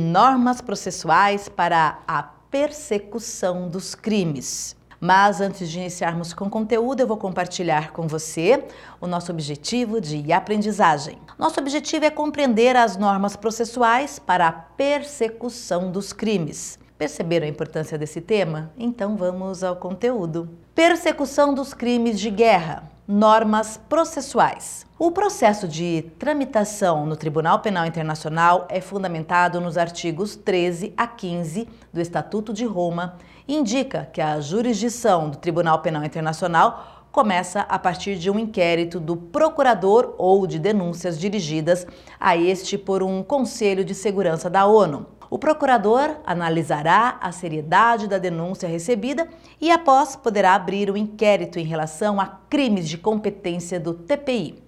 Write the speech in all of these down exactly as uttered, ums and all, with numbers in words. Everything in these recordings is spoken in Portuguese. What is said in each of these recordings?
Normas processuais para a persecução dos crimes. Mas antes de iniciarmos com o conteúdo, eu vou compartilhar com você o nosso objetivo de aprendizagem. Nosso objetivo é compreender as normas processuais para a persecução dos crimes. Perceberam a importância desse tema? Então vamos ao conteúdo. Persecução dos crimes de guerra. Normas processuais. O processo de tramitação no Tribunal Penal Internacional é fundamentado nos artigos treze a quinze do Estatuto de Roma e indica que a jurisdição do Tribunal Penal Internacional começa a partir de um inquérito do procurador ou de denúncias dirigidas a este por um Conselho de Segurança da ONU. O procurador analisará a seriedade da denúncia recebida e, após, poderá abrir um inquérito em relação a crimes de competência do T P I.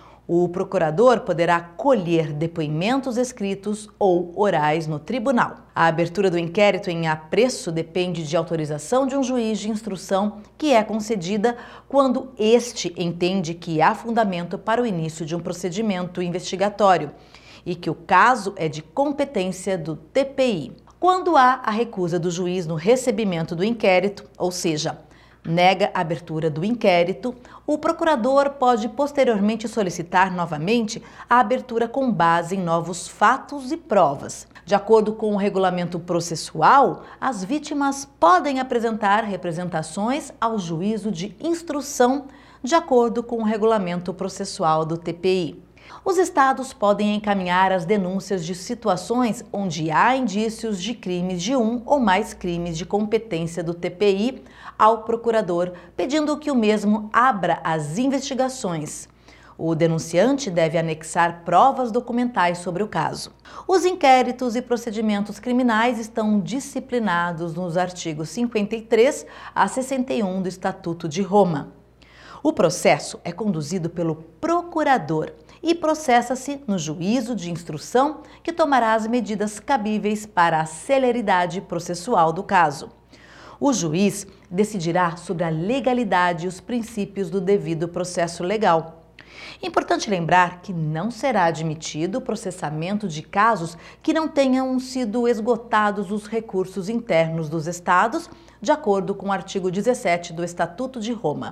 O procurador poderá colher depoimentos escritos ou orais no tribunal. A abertura do inquérito em apreço depende de autorização de um juiz de instrução, que é concedida quando este entende que há fundamento para o início de um procedimento investigatório e que o caso é de competência do T P I. Quando há a recusa do juiz no recebimento do inquérito, ou seja, nega a abertura do inquérito, o procurador pode posteriormente solicitar novamente a abertura com base em novos fatos e provas. De acordo com o regulamento processual, as vítimas podem apresentar representações ao juízo de instrução de acordo com o regulamento processual do T P I. Os estados podem encaminhar as denúncias de situações onde há indícios de crimes de um ou mais crimes de competência do T P I ao procurador, pedindo que o mesmo abra as investigações. O denunciante deve anexar provas documentais sobre o caso. Os inquéritos e procedimentos criminais estão disciplinados nos artigos cinquenta e três a sessenta e um do Estatuto de Roma. O processo é conduzido pelo procurador e processa-se no juízo de instrução, que tomará as medidas cabíveis para a celeridade processual do caso. O juiz decidirá sobre a legalidade e os princípios do devido processo legal. Importante lembrar que não será admitido o processamento de casos que não tenham sido esgotados os recursos internos dos estados, de acordo com o artigo dezessete do Estatuto de Roma.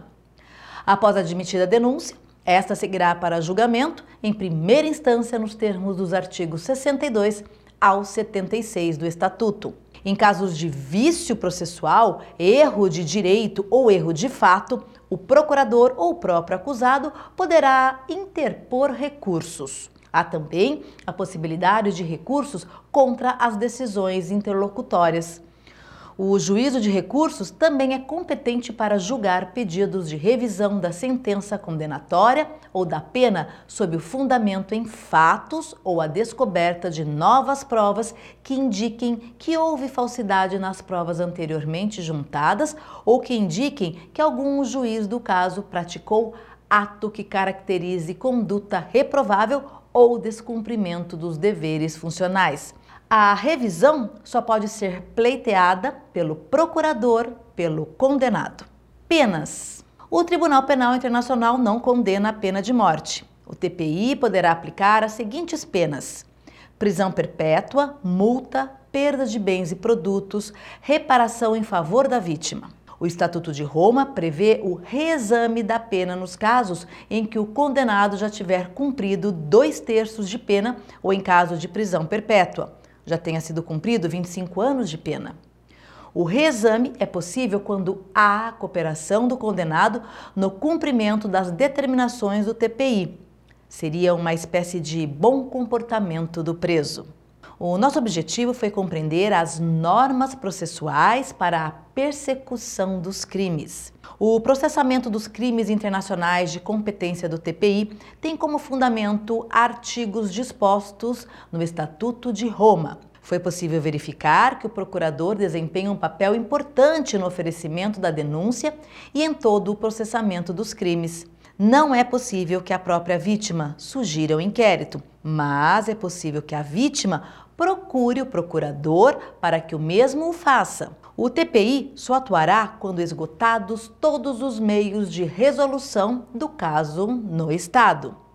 Após admitida a denúncia, esta seguirá para julgamento em primeira instância nos termos dos artigos sessenta e dois ao setenta e seis do Estatuto. Em casos de vício processual, erro de direito ou erro de fato, o procurador ou o próprio acusado poderá interpor recursos. Há também a possibilidade de recursos contra as decisões interlocutórias. O juízo de recursos também é competente para julgar pedidos de revisão da sentença condenatória ou da pena sob o fundamento em fatos ou a descoberta de novas provas que indiquem que houve falsidade nas provas anteriormente juntadas ou que indiquem que algum juiz do caso praticou ato que caracterize conduta reprovável ou descumprimento dos deveres funcionais. A revisão só pode ser pleiteada pelo procurador, pelo condenado. Penas. O Tribunal Penal Internacional não condena a pena de morte. O T P I poderá aplicar as seguintes penas: prisão perpétua, multa, perda de bens e produtos, reparação em favor da vítima. O Estatuto de Roma prevê o reexame da pena nos casos em que o condenado já tiver cumprido dois terços de pena ou em caso de prisão perpétua já tenha sido cumprido vinte e cinco anos de pena. O reexame é possível quando há cooperação do condenado no cumprimento das determinações do T P I. Seria uma espécie de bom comportamento do preso. O nosso objetivo foi compreender as normas processuais para a persecução dos crimes. O processamento dos crimes internacionais de competência do T P I tem como fundamento artigos dispostos no Estatuto de Roma. Foi possível verificar que o procurador desempenha um papel importante no oferecimento da denúncia e em todo o processamento dos crimes. Não é possível que a própria vítima sugira o inquérito, mas é possível que a vítima procure o procurador para que o mesmo o faça. O T P I só atuará quando esgotados todos os meios de resolução do caso no Estado.